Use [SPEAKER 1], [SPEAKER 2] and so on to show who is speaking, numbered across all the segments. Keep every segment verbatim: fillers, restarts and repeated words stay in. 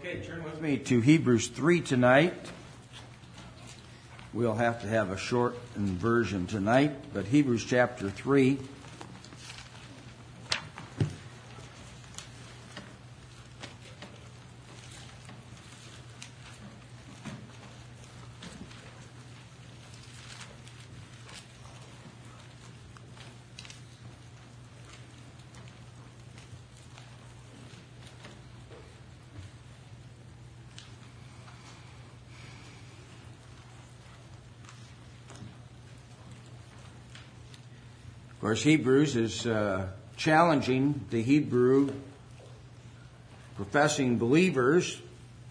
[SPEAKER 1] Okay, turn with me to Hebrews three tonight. We'll have to have a shortened version tonight, but Hebrews chapter three. Of course, Hebrews is uh, challenging the Hebrew professing believers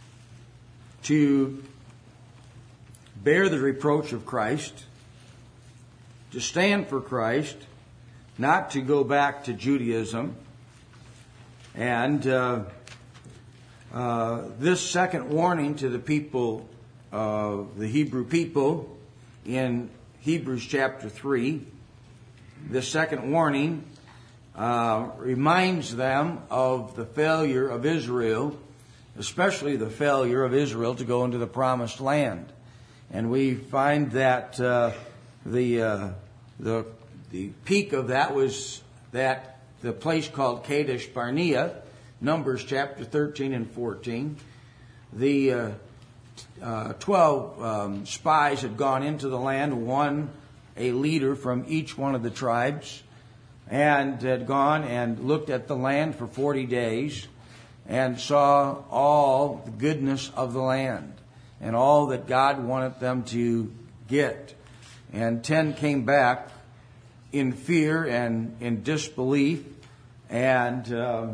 [SPEAKER 1] to bear the reproach of Christ, to stand for Christ, not to go back to Judaism. And uh, uh, this second warning to the people, uh, the Hebrew people, in Hebrews chapter three, this second warning uh, reminds them of the failure of Israel, especially the failure of Israel to go into the promised land. And we find that uh, the uh, the the peak of that was that the place called Kadesh Barnea, Numbers chapter thirteen and fourteen. The uh, uh, twelve um, spies had gone into the land, one a leader from each one of the tribes, and had gone and looked at the land for forty days and saw all the goodness of the land and all that God wanted them to get. And ten came back in fear and in disbelief and uh,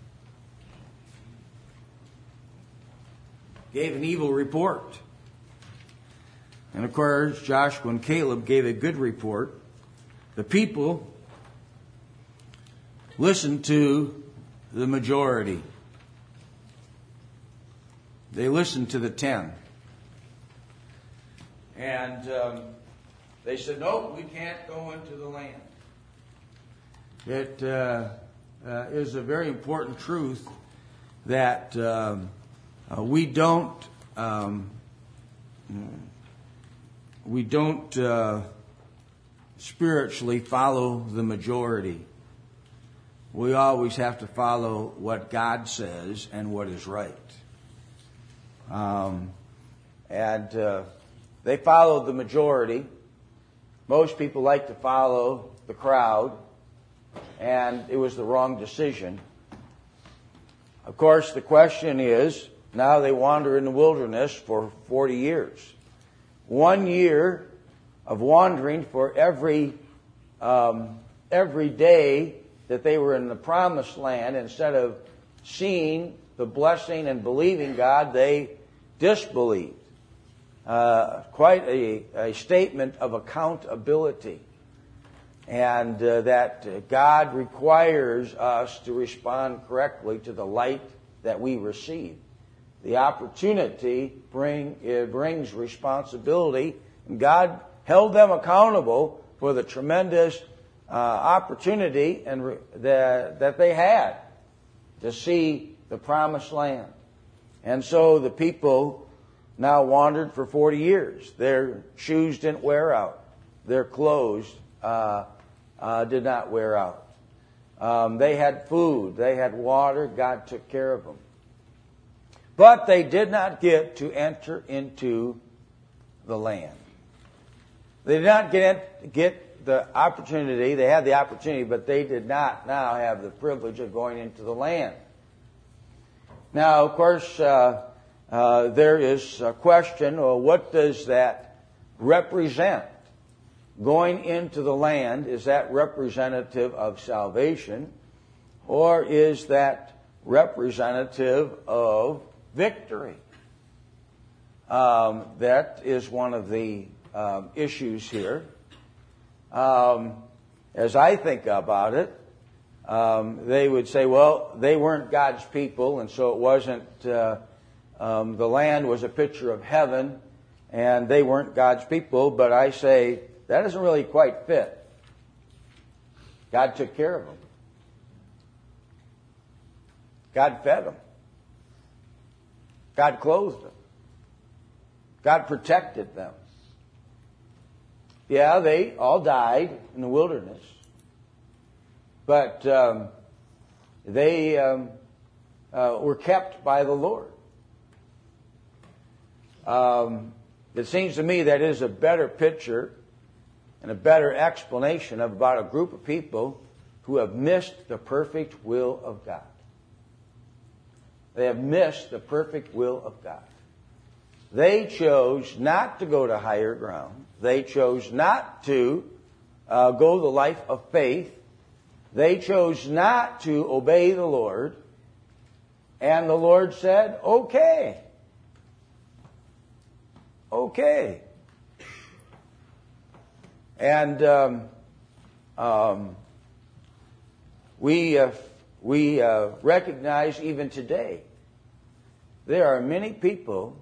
[SPEAKER 1] gave an evil report. And of course, Joshua and Caleb gave a good report. The people listened to the majority. They listened to the ten. And um, they said, no, we can't go into the land. It uh, uh, is a very important truth that um, uh, we don't... Um, We don't uh, spiritually follow the majority. We always have to follow what God says and what is right. Um, and uh, they followed the majority. Most people like to follow the crowd, and it was the wrong decision. Of course, the question is, now they wander in the wilderness for forty years. One year of wandering for every um, every day that they were in the promised land. Instead of seeing the blessing and believing God, they disbelieved. Uh, quite a, a statement of accountability. And uh, that God requires us to respond correctly to the light that we receive. The opportunity bring it brings responsibility, and God held them accountable for the tremendous uh, opportunity and re- that that they had to see the promised land. And so the people now wandered for forty years. Their shoes didn't wear out. Their clothes uh, uh, did not wear out. Um, they had food. They had water. God took care of them. But they did not get to enter into the land. They did not get, get the opportunity. They had the opportunity, but they did not now have the privilege of going into the land. Now, of course, uh, uh, there is a question, well, what does that represent? Going into the land, is that representative of salvation, or is that representative of victory? Um, that is one of the um, issues here. Um, as I think about it, um, they would say, well, they weren't God's people, and so it wasn't, uh, um, the land was a picture of heaven, and they weren't God's people, but I say, that doesn't really quite fit. God took care of them. God fed them. God clothed them. God protected them. Yeah, they all died in the wilderness. But um, they um, uh, were kept by the Lord. Um, it seems to me that is a better picture and a better explanation of about a group of people who have missed the perfect will of God. They have missed the perfect will of God. They chose not to go to higher ground. They chose not to uh, go the life of faith. They chose not to obey the Lord. And the Lord said, okay. Okay. And um, um, we uh, we uh, recognize even today there are many people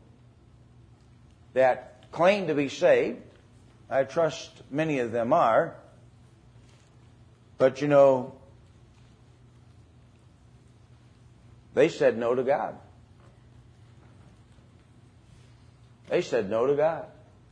[SPEAKER 1] that claim to be saved. I trust many of them are. But you know, they said no to God. They said no to God.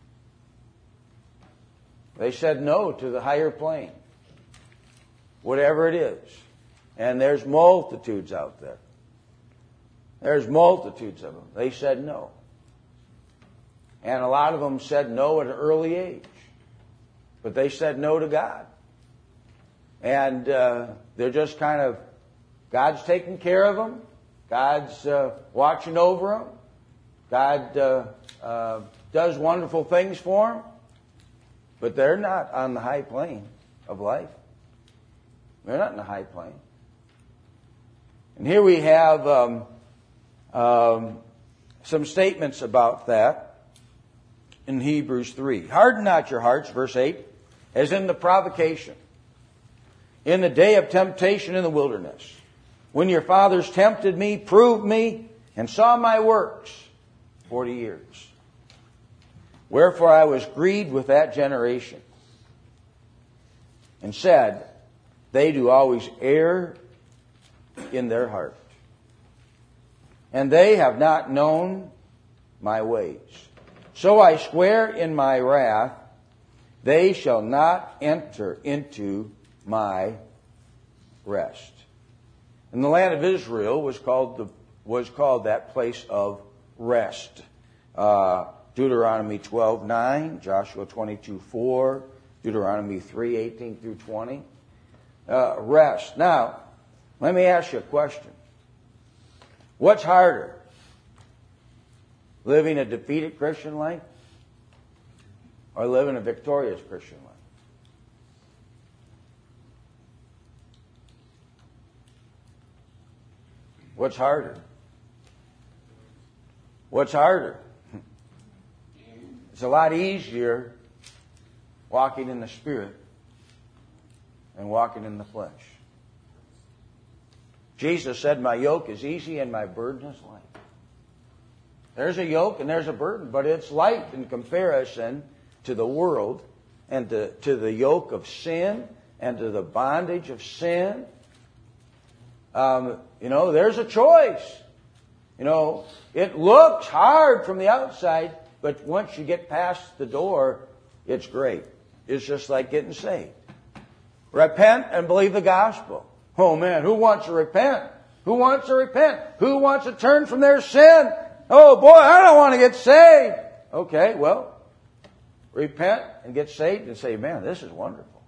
[SPEAKER 1] They said no to the higher plane. Whatever it is. And there's multitudes out there. There's multitudes of them. They said no. And a lot of them said no at an early age. But they said no to God. And uh, they're just kind of, God's taking care of them. God's uh, watching over them. God uh, uh, does wonderful things for them. But they're not on the high plane of life. They're not in the high plane. And here we have um, um, some statements about that in Hebrews three. Harden not your hearts, verse eight, as in the provocation, in the day of temptation in the wilderness, when your fathers tempted me, proved me, and saw my works forty years. Wherefore I was grieved with that generation, and said, they do always err in their heart, and they have not known my ways. So I swear in my wrath, they shall not enter into my rest. And the land of Israel was called the was called that place of rest. Uh, Deuteronomy twelve nine, Joshua twenty-two four, Deuteronomy three eighteen through twenty. Uh, rest. Now, let me ask you a question. What's harder? Living a defeated Christian life or living a victorious Christian life? What's harder? What's harder? It's a lot easier walking in the Spirit than walking in the flesh. Jesus said, my yoke is easy and my burden is light. There's a yoke and there's a burden, but it's light in comparison to the world and to, to the yoke of sin and to the bondage of sin. Um, you know, there's a choice. You know, it looks hard from the outside, but once you get past the door, it's great. It's just like getting saved. Repent and believe the gospel. Oh man, who wants to repent? Who wants to repent? Who wants to turn from their sin? Oh boy, I don't want to get saved. Okay, well, repent and get saved and say, man, this is wonderful.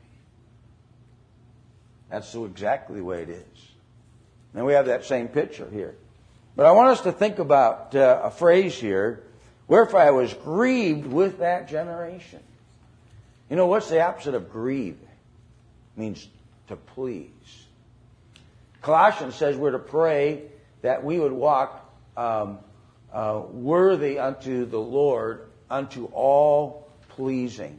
[SPEAKER 1] That's so exactly the way it is. And we have that same picture here. But I want us to think about uh, a phrase here, wherefore I was grieved with that generation. You know, what's the opposite of grieve? It means to please. Colossians says we're to pray that we would walk um, uh, worthy unto the Lord, unto all pleasing.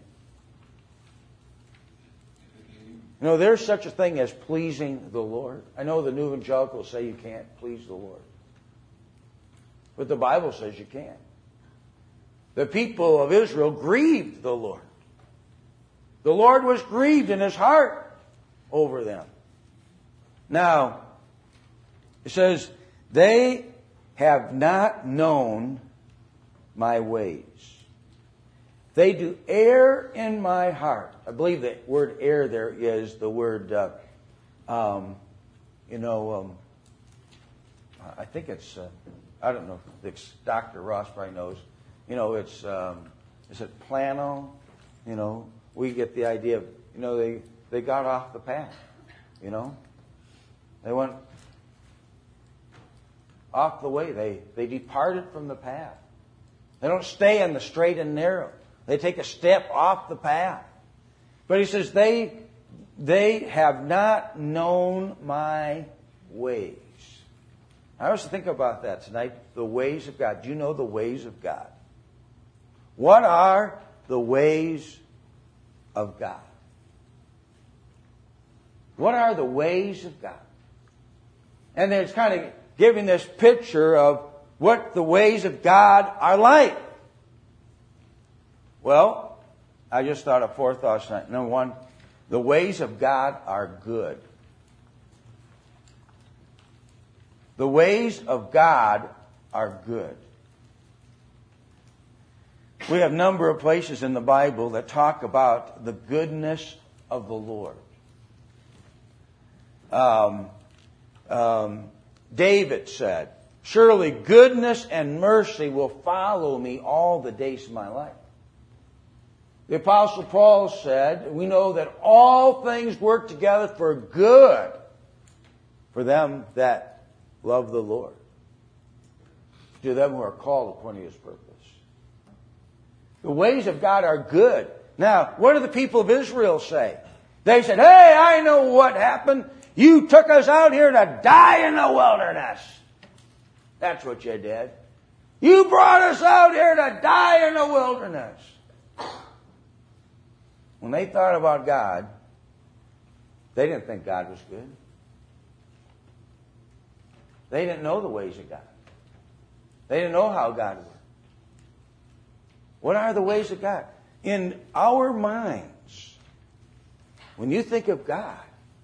[SPEAKER 1] You know, there's such a thing as pleasing the Lord. I know the New Evangelicals say you can't please the Lord. But the Bible says you can. The people of Israel grieved the Lord. The Lord was grieved in His heart over them. Now, it says, they have not known my ways. They do err in my heart. I believe the word err there is the word, uh, um, you know, um, I think it's, uh, I don't know, it's Doctor Ross probably knows. You know, it's, um, is it plano? You know, we get the idea of, you know, they, they got off the path, you know. They went off the way. They, they departed from the path. They don't stay in the straight and narrow. They take a step off the path. But he says, they, they have not known my ways. I was thinking about that tonight, the ways of God. Do you know the ways of God? What are the ways of God? What are the ways of God? And then it's kind of giving this picture of what the ways of God are like. Well, I just thought of four thoughts tonight. Number one, the ways of God are good. The ways of God are good. We have a number of places in the Bible that talk about the goodness of the Lord. Um, um, David said, surely goodness and mercy will follow me all the days of my life. The Apostle Paul said, we know that all things work together for good for them that love the Lord, to them who are called according to His purpose. The ways of God are good. Now, what do the people of Israel say? They said, hey, I know what happened. You took us out here to die in the wilderness. That's what you did. You brought us out here to die in the wilderness. When they thought about God, they didn't think God was good. They didn't know the ways of God. They didn't know how God worked. What are the ways of God? In our minds, when you think of God,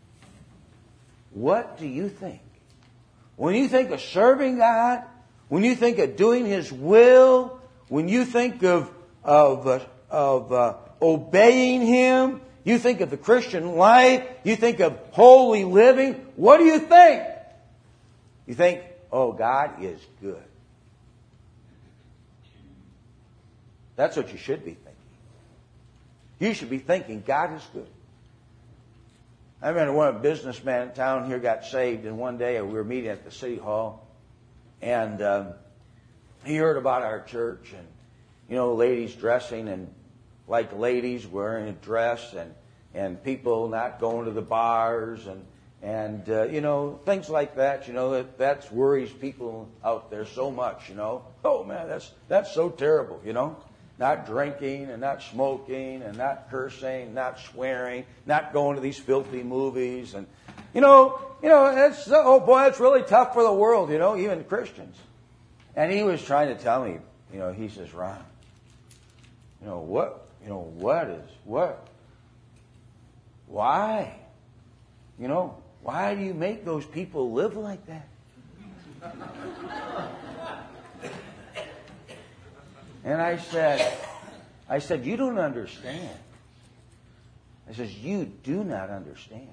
[SPEAKER 1] what do you think? When you think of serving God, when you think of doing His will, when you think of of uh, of uh, obeying Him, you think of the Christian life, you think of holy living, what do you think? You think, oh, God is good. That's what you should be thinking. You should be thinking God is good. I remember one businessman in town here got saved, and one day we were meeting at the city hall, and um, he heard about our church, and you know, ladies dressing and like ladies wearing a dress, and and people not going to the bars, and and uh, you know, things like that. You know, that that worries people out there so much. You know, oh man, that's that's so terrible. You know. Not drinking and not smoking and not cursing, not swearing, not going to these filthy movies. And, you know, you know, it's, oh boy, it's really tough for the world, you know, even Christians. And he was trying to tell me, you know, he says, Ron, you know, what, you know, what is, what, why? You know, why do you make those people live like that? And I said, I said, you don't understand. I says, you do not understand.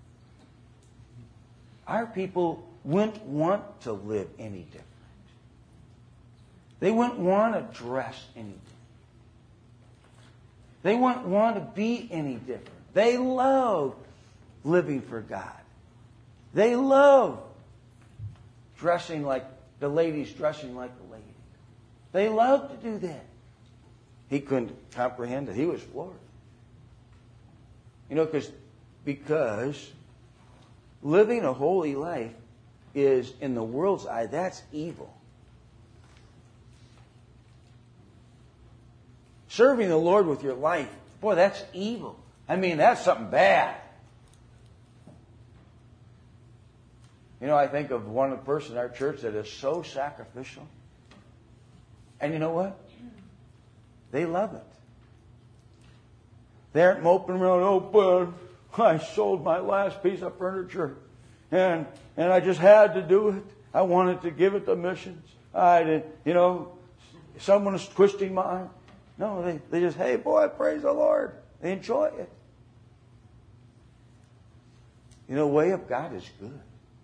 [SPEAKER 1] Our people wouldn't want to live any different. They wouldn't want to dress any different. They wouldn't want to be any different. They love living for God. They love dressing like the ladies dressing like the ladies. They love to do that. He couldn't comprehend it. He was floored. You know, because because living a holy life is, in the world's eye, that's evil. Serving the Lord with your life, boy, that's evil. I mean, that's something bad. You know, I think of one person in our church that is so sacrificial. And you know what? They love it. They aren't moping around, oh, but I sold my last piece of furniture. And and I just had to do it. I wanted to give it to missions. I did, you know, someone is twisting my arm. No, they, they just, hey, boy, praise the Lord. They enjoy it. You know, the way of God is good.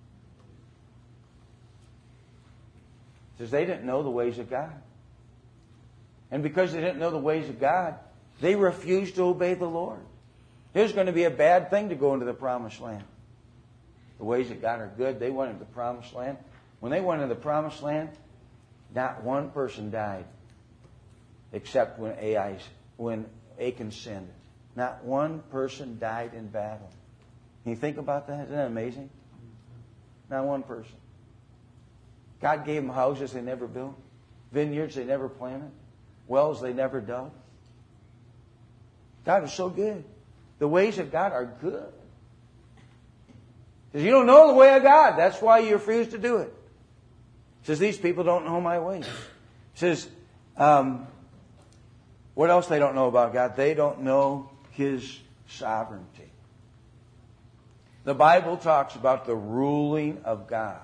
[SPEAKER 1] Because they didn't know the ways of God. And because they didn't know the ways of God, they refused to obey the Lord. It was going to be a bad thing to go into the promised land. The ways of God are good. They went into the promised land. When they went into the promised land, not one person died except when Ai, when Achan sinned. Not one person died in battle. Can you think about that? Isn't that amazing? Not one person. God gave them houses they never built, vineyards they never planted, wells they never dug. God is so good. The ways of God are good. Because you don't know the way of God. That's why you refuse to do it. It says, these people don't know my ways. It says, um, what else they don't know about God? They don't know His sovereignty. The Bible talks about the ruling of God.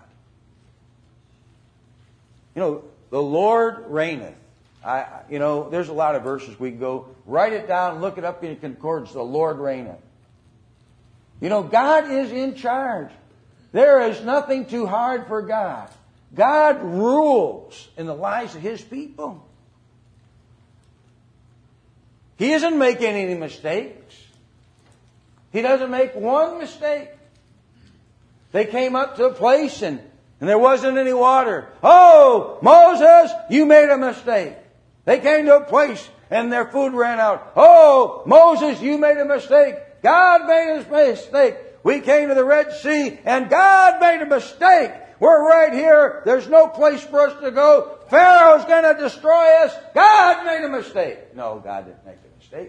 [SPEAKER 1] You know, the Lord reigneth. I, you know, there's a lot of verses we can go, write it down, look it up in concordance. The Lord reigneth. You know, God is in charge. There is nothing too hard for God. God rules in the lives of His people. He isn't making any mistakes. He doesn't make one mistake. They came up to a place and, and there wasn't any water. Oh, Moses, you made a mistake. They came to a place and their food ran out. Oh, Moses, you made a mistake. God made a mistake. We came to the Red Sea and God made a mistake. We're right here. There's no place for us to go. Pharaoh's going to destroy us. God made a mistake. No, God didn't make a mistake.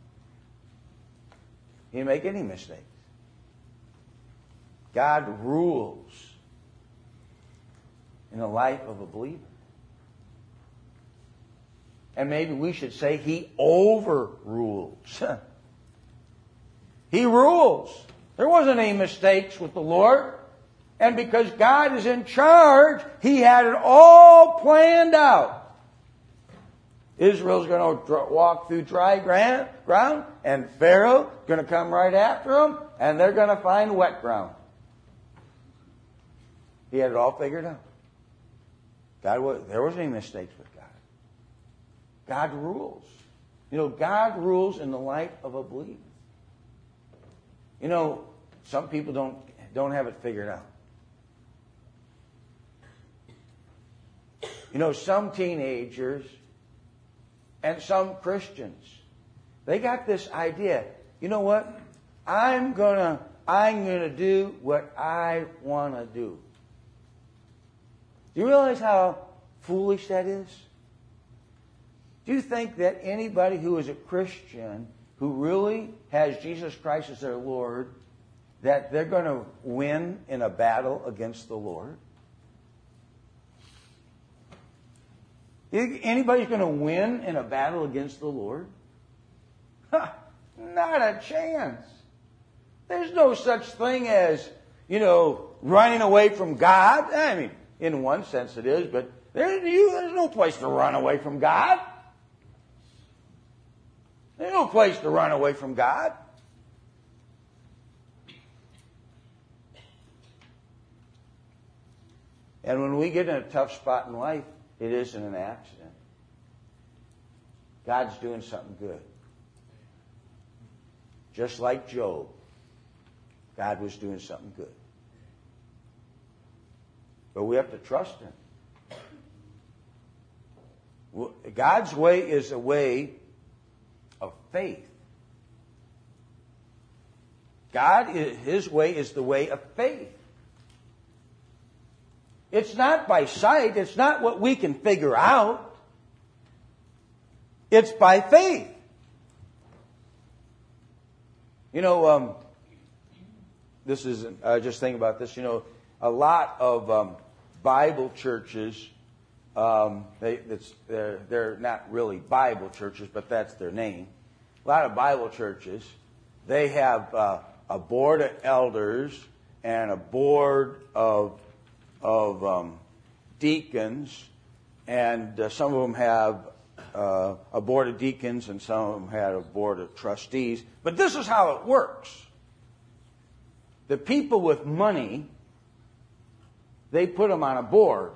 [SPEAKER 1] He didn't make any mistakes. God rules in the life of a believer. And maybe we should say He overrules. He rules. There wasn't any mistakes with the Lord. And because God is in charge, He had it all planned out. Israel's going to walk through dry ground, and Pharaoh is going to come right after them, and they're going to find wet ground. He had it all figured out. God was, there wasn't any mistakes with God. God rules. You know, God rules in the life of a believer. You know, some people don't don't have it figured out. You know, some teenagers and some Christians, they got this idea. You know what? I'm gonna I'm gonna do what I want to do. Do you realize how foolish that is? Do you think that anybody who is a Christian who really has Jesus Christ as their Lord, that they're going to win in a battle against the Lord? You think anybody's going to win in a battle against the Lord? Ha, not a chance. There's no such thing as, you know, running away from God. I mean, in one sense it is, but there's, you, there's no place to run away from God. There's no place to run away from God. And when we get in a tough spot in life, it isn't an accident. God's doing something good. Just like Job, God was doing something good. But we have to trust Him. God's way is a way of faith. God, His way is the way of faith. It's not by sight. It's not what we can figure out. It's by faith. You know, um, this is, uh, just think about this, you know, a lot of um, Bible churches, um, they, it's, they're, they're not really Bible churches, but that's their name. A lot of Bible churches, they have uh, a board of elders and a board of of um, deacons, and uh, some of them have uh, a board of deacons, and some of them had a board of trustees. But this is how it works. The people with money, they put them on a board.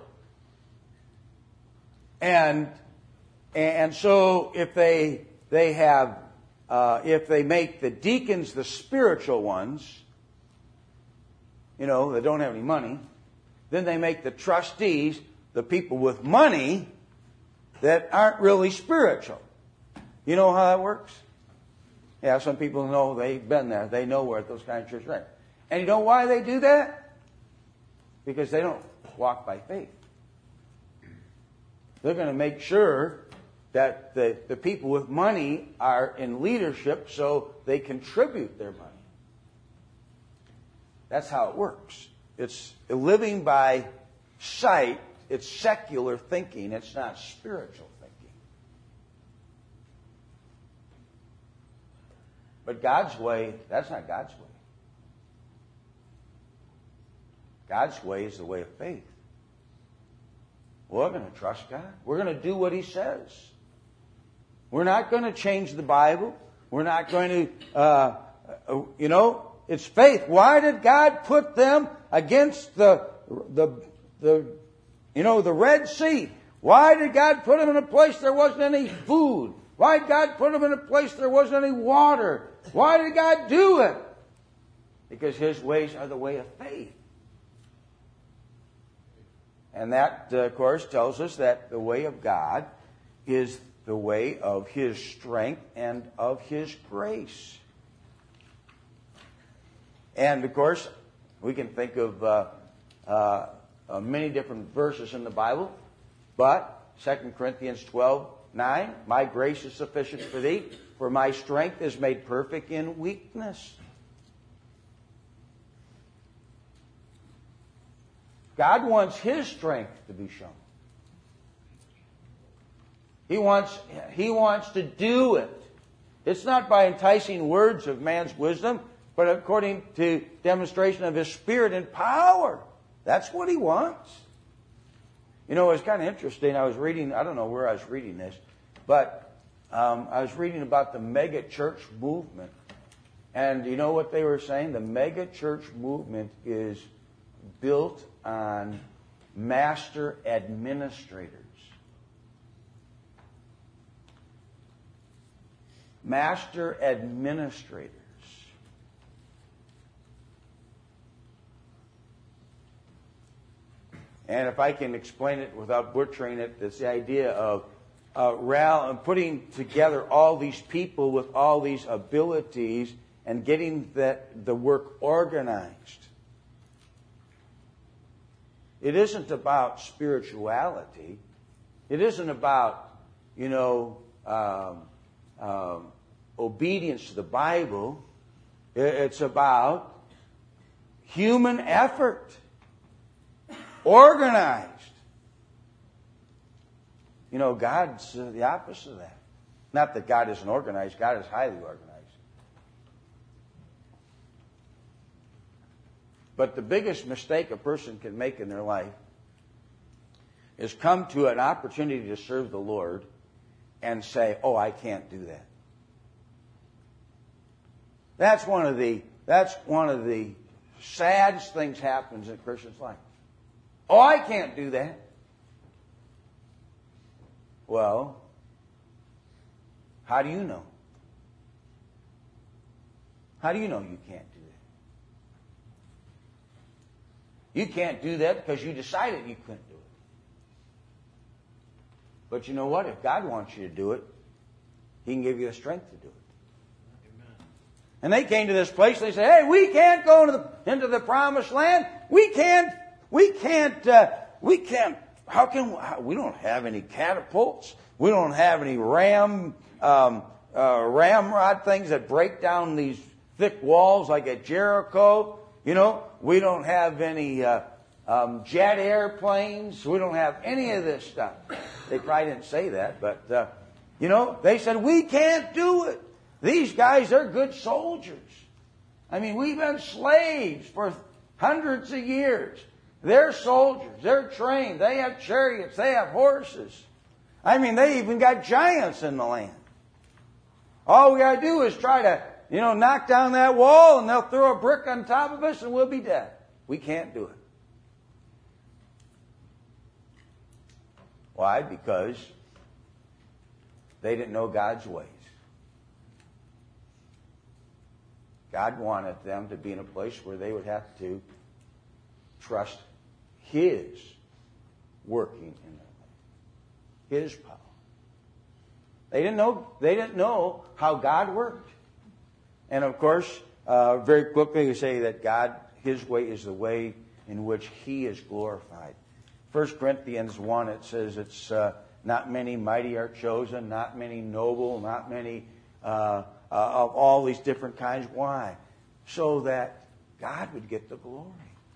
[SPEAKER 1] And and so if they they have uh, if they make the deacons the spiritual ones, you know, they don't have any money, then they make the trustees the people with money that aren't really spiritual. You know how that works? Yeah, some people know, they've been there. They know where those kind of churches are. And you know why they do that? Because they don't walk by faith. They're going to make sure that the, the people with money are in leadership so they contribute their money. That's how it works. It's living by sight. It's secular thinking. It's not spiritual thinking. But God's way, that's not God's way. God's way is the way of faith. We're going to trust God. We're going to do what He says. We're not going to change the Bible. We're not going to, uh, you know, it's faith. Why did God put them against the, the, the, you know, the Red Sea? Why did God put them in a place there wasn't any food? Why did God put them in a place there wasn't any water? Why did God do it? Because His ways are the way of faith. And that, uh, of course, tells us that the way of God is the way of His strength and of His grace. And, of course, we can think of uh, uh, uh, many different verses in the Bible, but Second Corinthians twelve nine, my grace is sufficient for thee, for my strength is made perfect in weakness. God wants His strength to be shown. He wants, He wants to do it. It's not by enticing words of man's wisdom, but according to demonstration of His Spirit and power. That's what He wants. You know, it's kind of interesting. I was reading, I don't know where I was reading this, but um, I was reading about the mega church movement. And you know what they were saying? The mega church movement is built on master administrators. Master administrators. And if I can explain it without butchering it, it's the idea of uh, ral- putting together all these people with all these abilities and getting that, the work organized. It isn't about spirituality. It isn't about, you know, um, um, obedience to the Bible. It's about human effort. Organized. You know, God's uh, the opposite of that. Not that God isn't organized. God is highly organized. But the biggest mistake a person can make in their life is come to an opportunity to serve the Lord and say, oh, I can't do that. That's one of the, that's one of the saddest things happens in a Christian's life. Oh, I can't do that. Well, how do you know? How do you know you can't do that? You can't do that because you decided you couldn't do it. But you know what? If God wants you to do it, He can give you the strength to do it. Amen. And they came to this place and they said, hey, we can't go into the, into the promised land. We can't We can't, uh, we can't, how can, how, we don't have any catapults. We don't have any ram, um, uh, ramrod things that break down these thick walls like at Jericho. You know, we don't have any, uh, um, jet airplanes. We don't have any of this stuff. They probably didn't say that, but, uh, you know, they said, we can't do it. These guys are good soldiers. I mean, we've been slaves for hundreds of years. They're soldiers. They're trained. They have chariots. They have horses. I mean, they even got giants in the land. All we got to do is try to, you know, knock down that wall and they'll throw a brick on top of us and we'll be dead. We can't do it. Why? Because they didn't know God's ways. God wanted them to be in a place where they would have to trust His working in their life. His power. They didn't know, they didn't know how God worked. And of course, uh, very quickly we say that God, His way is the way in which He is glorified. First Corinthians one, it says it's uh, not many mighty are chosen, not many noble, not many uh, uh, of all these different kinds. Why? So that God would get the glory.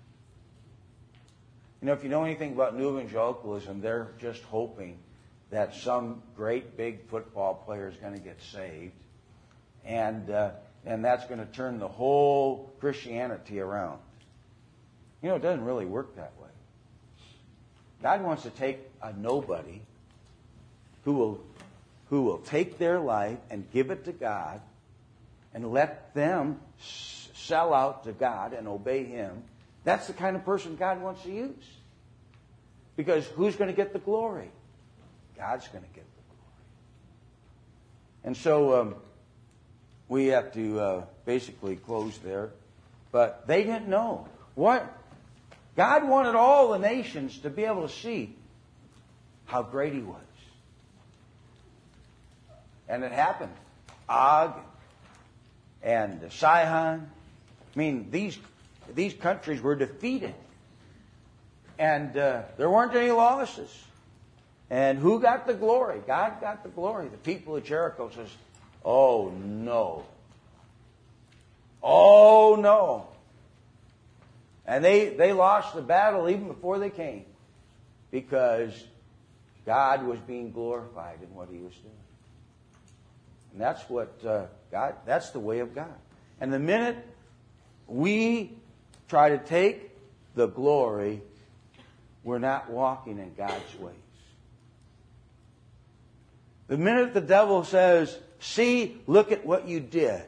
[SPEAKER 1] You know, if you know anything about New Evangelicalism, they're just hoping that some great big football player is going to get saved. And, uh, and that's going to turn the whole Christianity around. You know, it doesn't really work that way. God wants to take a nobody who will, who will take their life and give it to God and let them s- sell out to God and obey Him. That's the kind of person God wants to use. Because who's going to get the glory? God's going to get the glory. And so um, we have to uh, basically close there. But they didn't know. What? God wanted all the nations to be able to see how great He was. And it happened. Og and Sihon. I mean, these, these countries were defeated. And uh, there weren't any losses. And who got the glory? God got the glory. The people of Jericho says, oh no. Oh no. And they, they lost the battle even before they came. Because God was being glorified in what He was doing. And that's what uh, God, that's the way of God. And the minute we try to take the glory, we're not walking in God's ways. The minute the devil says, see, look at what you did.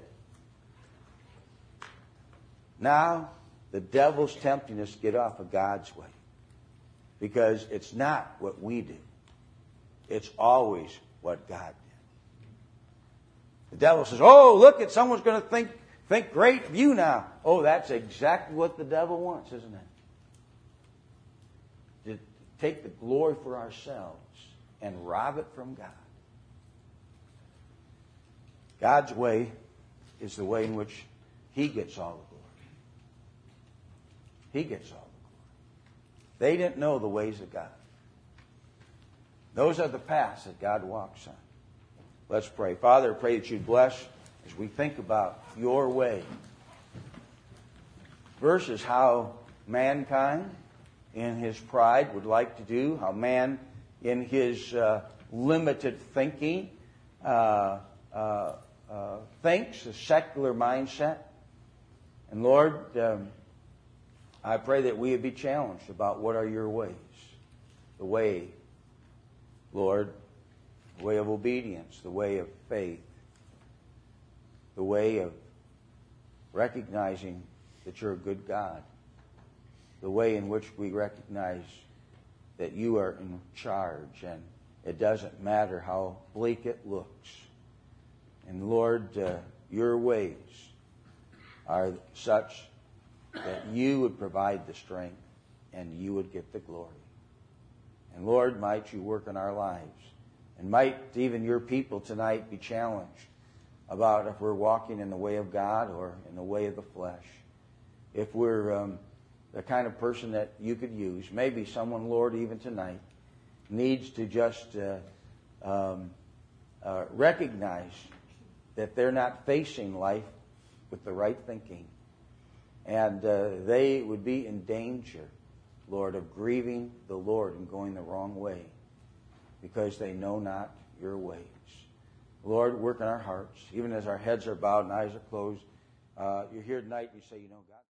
[SPEAKER 1] Now, the devil's tempting us to get off of God's way. Because it's not what we do. It's always what God did. The devil says, oh, look at someone's going to think, think great of you now. Oh, that's exactly what the devil wants, isn't it? To take the glory for ourselves and rob it from God. God's way is the way in which He gets all the glory. He gets all the glory. They didn't know the ways of God. Those are the paths that God walks on. Let's pray. Father, I pray that You'd bless as we think about Your way versus how mankind in his pride would like to do, how man in his uh, limited thinking uh, uh, uh, thinks, a secular mindset. And Lord, um, I pray that we would be challenged about what are Your ways. The way, Lord, the way of obedience, the way of faith, the way of recognizing that You're a good God, the way in which we recognize that You are in charge and it doesn't matter how bleak it looks. And Lord, uh, Your ways are such that You would provide the strength and You would get the glory. And Lord, might You work in our lives. And might even Your people tonight be challenged about if we're walking in the way of God or in the way of the flesh. If we're um, the kind of person that You could use. Maybe someone, Lord, even tonight, needs to just uh, um, uh, recognize that they're not facing life with the right thinking. And uh, they would be in danger, Lord, of grieving the Lord and going the wrong way because they know not Your ways. Lord, work in our hearts, even as our heads are bowed and eyes are closed. Uh, you're here tonight and you say, you know, God.